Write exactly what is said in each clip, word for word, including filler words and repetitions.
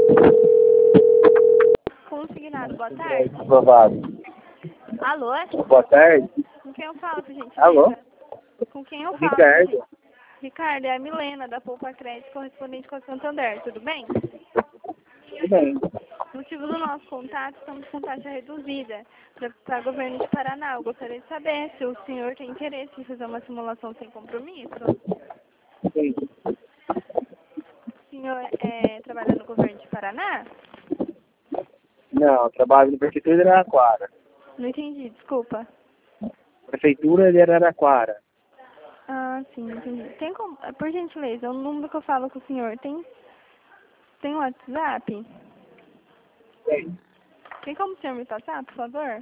Consignado, boa tarde. Aprovado. Alô? Boa tarde. Com quem eu falo, por gentileza? Alô? Com quem eu falo? Ricardo. por gen- Ricardo, é a Milena, da Poupa Crédito, correspondente com a Santander, tudo bem? Tudo bem. O motivo do nosso contato, estamos com taxa reduzida para o governo de Paraná. Eu gostaria de saber se o senhor tem interesse em fazer uma simulação sem compromisso. Sim. O senhor é, trabalha no governo de Paraná? Não, eu trabalho na Prefeitura de Araraquara. Não entendi, desculpa. Prefeitura de Araraquara. Ah, sim, entendi. Tem como, por gentileza, o número que eu falo com o senhor, tem, tem WhatsApp? Sim. Tem como o senhor me passar, por favor?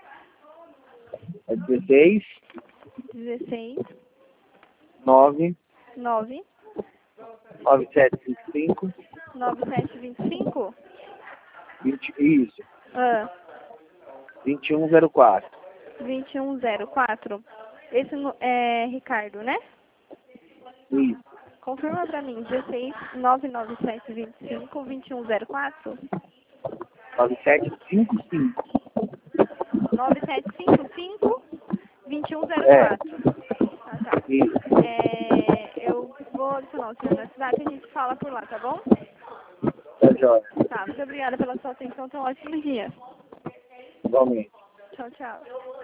É dezesseis, dezesseis, nove, nove, nove sete cinco cinco, nove sete dois cinco? vinte, isso, Ah, vinte e um zero quatro. vinte e um zero quatro. Esse nu- é Ricardo, né? Isso. Confirma pra mim, dezesseis, nove nove sete dois cinco, vinte e um zero quatro? nove sete cinco cinco. nove sete cinco cinco, vinte e um zero É. quatro. Ah, tá. Isso. É, eu vou adicionar o senhor na cidade e a gente fala por lá, tá bom? Tá jóia. Tá, muito obrigada pela sua atenção. Tenha um ótimo dia. Igualmente. Tchau, tchau.